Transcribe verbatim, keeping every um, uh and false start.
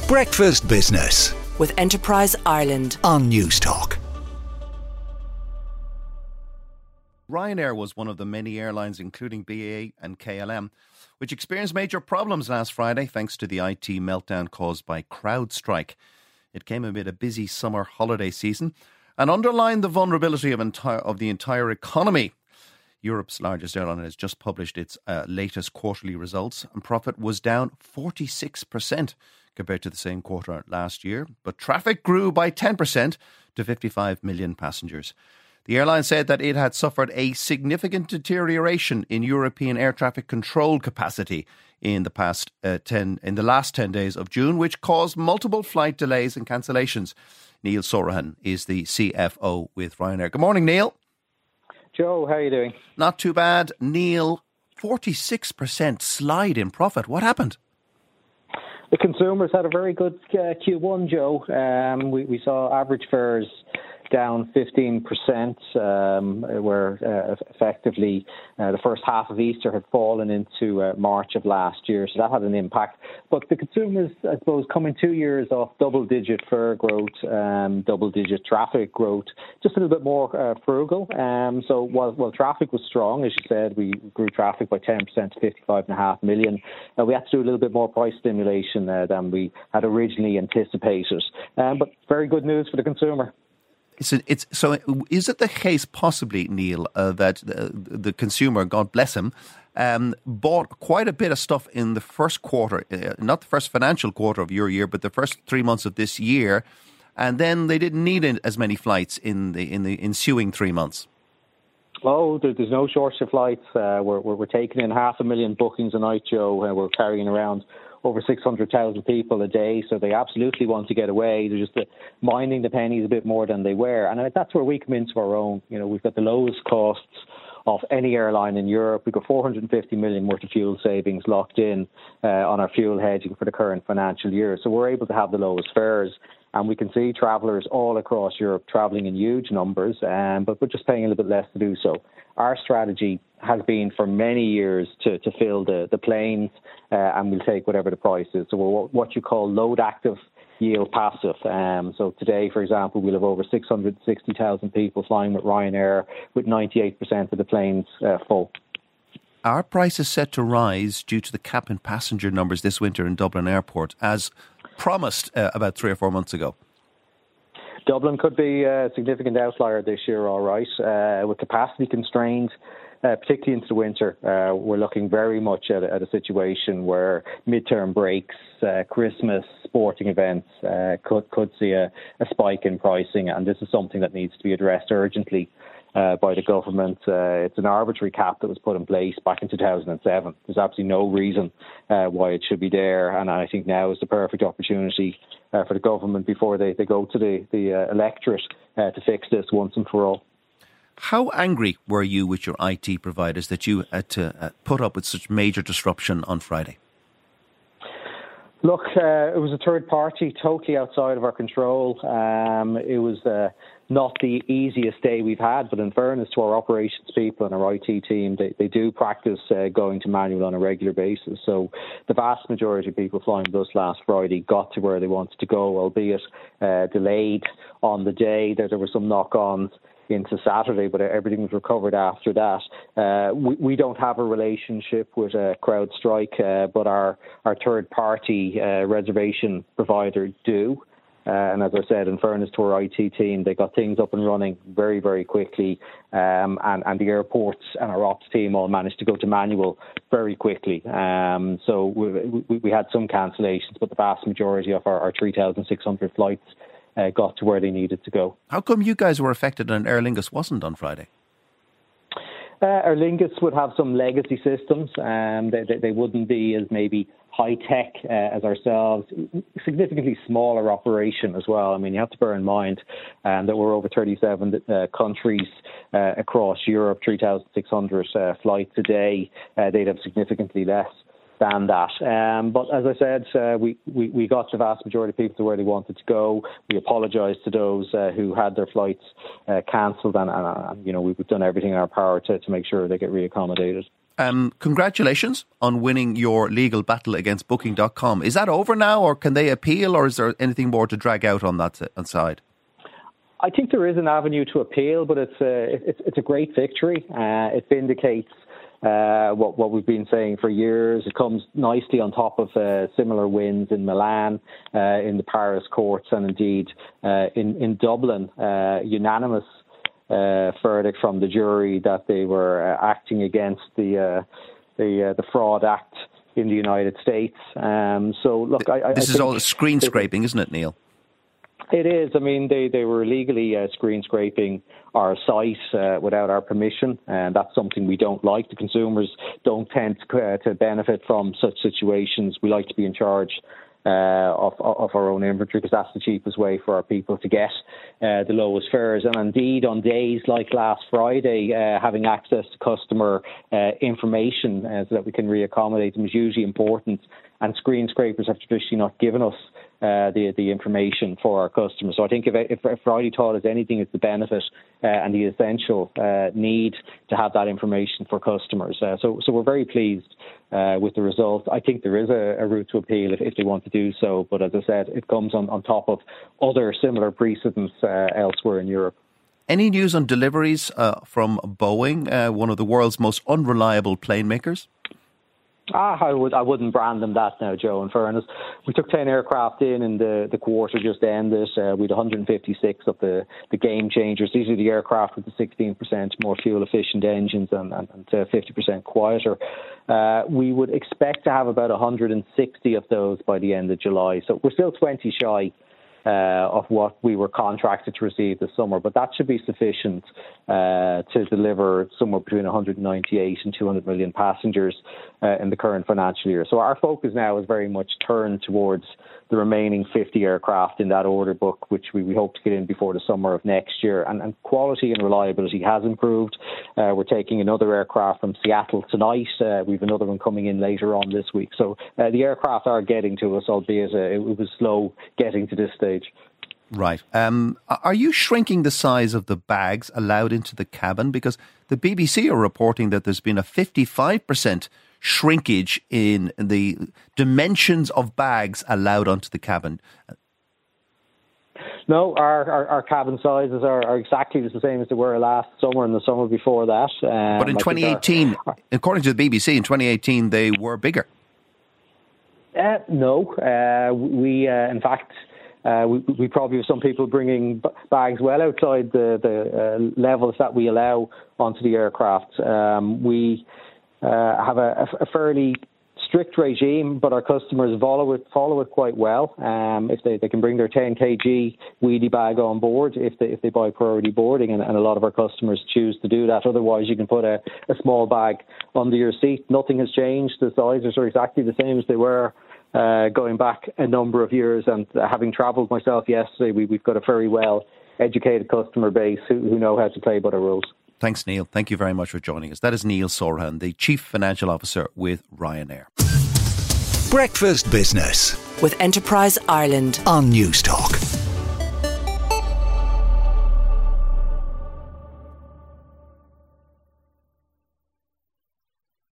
Breakfast Business with Enterprise Ireland on Newstalk. Ryanair was one of the many airlines, including B A and K L M, which experienced major problems last Friday thanks to the I T meltdown caused by CrowdStrike. It came amid a busy summer holiday season and underlined the vulnerability of, entire, of the entire economy. Europe's largest airline has just published its uh, latest quarterly results, and profit was down forty-six percent compared to the same quarter last year. But traffic grew by ten percent to fifty-five million passengers. The airline said that it had suffered a significant deterioration in European air traffic control capacity in the past uh, ten in the last ten days of June, which caused multiple flight delays and cancellations. Neil Sorahan is the C F O with Ryanair. Good morning, Neil. Joe, how are you doing? Not too bad. Neil, forty-six percent slide in profit. What happened? The consumers had a very good uh, Q one, Joe. Um, we, we saw average fares down fifteen percent, um, where uh, effectively uh, the first half of Easter had fallen into uh, March of last year, so that had an impact. But the consumers, I suppose, coming two years off double-digit fare growth, um, double-digit traffic growth, just a little bit more uh, frugal. Um, so while, while traffic was strong, as you said, we grew traffic by ten percent to fifty-five point five million. Uh, we had to do a little bit more price stimulation uh, than we had originally anticipated. Um, but very good news for the consumer. It's, it's so. Is it the case, possibly, Neil, uh, that the, the consumer, God bless him, um, bought quite a bit of stuff in the first quarter, uh, not the first financial quarter of your year, but the first three months of this year, and then they didn't need as many flights in the in the ensuing three months? Oh, there's no shortage of flights. Uh, we're, we're we're taking in half a million bookings a night, Joe. Uh, we're carrying around over six hundred thousand people a day, so they absolutely want to get away. They're just uh, minding the pennies a bit more than they were. And that's where we come into our own. You know, we've got the lowest costs of any airline in Europe. We've got four hundred fifty million worth of fuel savings locked in uh, on our fuel hedging for the current financial year. So we're able to have the lowest fares. And we can see travellers all across Europe travelling in huge numbers, um, but we're just paying a little bit less to do so. Our strategy has been for many years to, to fill the, the planes, uh, and we'll take whatever the price is. So we're what you call load active, yield passive. Um, so today, for example, we'll have over six hundred sixty thousand people flying with Ryanair, with ninety-eight percent of the planes uh, full. Are prices set to rise due to the cap in passenger numbers this winter in Dublin Airport, as promised uh, about three or four months ago? Dublin could be a significant outlier this year, all right. Uh, with capacity constrained, uh, particularly into the winter, uh, we're looking very much at, at a situation where midterm breaks, uh, Christmas, sporting events uh, could could see a, a spike in pricing, and this is something that needs to be addressed urgently Uh, by the government. Uh, it's an arbitrary cap that was put in place back in two thousand seven. There's absolutely no reason uh, why it should be there, and I think now is the perfect opportunity uh, for the government before they, they go to the, the uh, electorate uh, to fix this once and for all. How angry were you with your I T providers that you had to uh, put up with such major disruption on Friday? Look, uh, it was a third party, totally outside of our control. Um, it was uh, not the easiest day we've had, but in fairness to our operations people and our I T team, they, they do practice uh, going to manual on a regular basis. So the vast majority of people flying with us last Friday got to where they wanted to go, albeit uh, delayed on the day. There, there were some knock-ons into Saturday, but everything was recovered after that. Uh, we, we don't have a relationship with uh, CrowdStrike, uh, but our, our third-party uh, reservation provider do. Uh, and as I said, in fairness to our I T team, they got things up and running very, very quickly. Um, and, and the airports and our ops team all managed to go to manual very quickly. Um, so we, we, we had some cancellations, but the vast majority of our, our three thousand six hundred flights Uh, got to where they needed to go. How come you guys were affected and Aer Lingus wasn't on Friday? Uh, Aer Lingus would have some legacy systems. Um, they, they, they wouldn't be as maybe high-tech uh, as ourselves. Significantly smaller operation as well. I mean, you have to bear in mind um, that we're over thirty-seven uh, countries uh, across Europe, three thousand six hundred uh, flights a day. Uh, they'd have significantly less than that. Um, but as I said, uh, we, we, we got the vast majority of people to where they wanted to go. We apologised to those uh, who had their flights uh, cancelled, and, and uh, you know, we've done everything in our power to, to make sure they get reaccommodated. Um, congratulations on winning your legal battle against Booking dot com. Is that over now, or can they appeal, or is there anything more to drag out on that side? I think there is an avenue to appeal, but it's a, it's, it's a great victory. Uh, it vindicates uh, what, what we've been saying for years. It comes nicely on top of uh, similar wins in Milan, uh, in the Paris courts, and indeed uh, in, in Dublin, uh, unanimous uh, verdict from the jury that they were uh, acting against the uh, the, uh, the Fraud Act in the United States. Um, so, look, I, I this I is all screen scraping, isn't it, Neil? It is. I mean, they, they were illegally uh, screen scraping our site uh, without our permission, and that's something we don't like. The consumers don't tend to, uh, to benefit from such situations. We like to be in charge uh, of, of our own inventory because that's the cheapest way for our people to get uh, the lowest fares. And indeed, on days like last Friday, uh, having access to customer uh, information uh, so that we can reaccommodate them is usually important. And screen scrapers have traditionally not given us uh, the the information for our customers. So I think if, if, if Friday taught us anything, it's the benefit uh, and the essential uh, need to have that information for customers. Uh, so so we're very pleased uh, with the result. I think there is a, a route to appeal if, if they want to do so. But as I said, it comes on, on top of other similar precedents uh, elsewhere in Europe. Any news on deliveries uh, from Boeing, uh, one of the world's most unreliable plane makers? Ah, I would I wouldn't brand them that now, Joe. In fairness, we took ten aircraft in, and the, the quarter just ended. Uh, we had one hundred fifty-six of the, the game changers. These are the aircraft with the sixteen percent more fuel efficient engines and, and, and uh, fifty percent quieter. Uh, we would expect to have about one hundred sixty of those by the end of July. So we're still twenty shy Uh, of what we were contracted to receive this summer, but that should be sufficient uh, to deliver somewhere between one hundred ninety-eight and two hundred million passengers uh, in the current financial year. So our focus now is very much turned towards the remaining fifty aircraft in that order book, which we, we hope to get in before the summer of next year. And, and quality and reliability has improved. Uh, we're taking another aircraft from Seattle tonight. Uh, we have another one coming in later on this week. So uh, the aircraft are getting to us, albeit uh, it was slow getting to this stage. Right. Um, are you shrinking the size of the bags allowed into the cabin? Because the B B C are reporting that there's been a fifty-five percent shrinkage in the dimensions of bags allowed onto the cabin. No, our, our, our cabin sizes are, are exactly the same as they were last summer and the summer before that. Um, but in twenty eighteen, our, according to the B B C, in twenty eighteen, they were bigger. Uh, no. Uh, we, uh, in fact... Uh, we, we probably have some people bringing b- bags well outside the, the uh, levels that we allow onto the aircraft. Um, we uh, have a, a fairly strict regime, but our customers follow it follow it quite well. Um, if they, they can bring their ten kilogram wheelie bag on board, if they if they buy priority boarding, and, and a lot of our customers choose to do that. Otherwise, you can put a, a small bag under your seat. Nothing has changed. The sizes are exactly the same as they were Uh, going back a number of years, and uh, having travelled myself yesterday, we, we've got a very well educated customer base who, who know how to play by the rules. Thanks, Neil. Thank you very much for joining us. That is Neil Sorahan, the Chief Financial Officer with Ryanair. Breakfast Business with Enterprise Ireland on News Talk.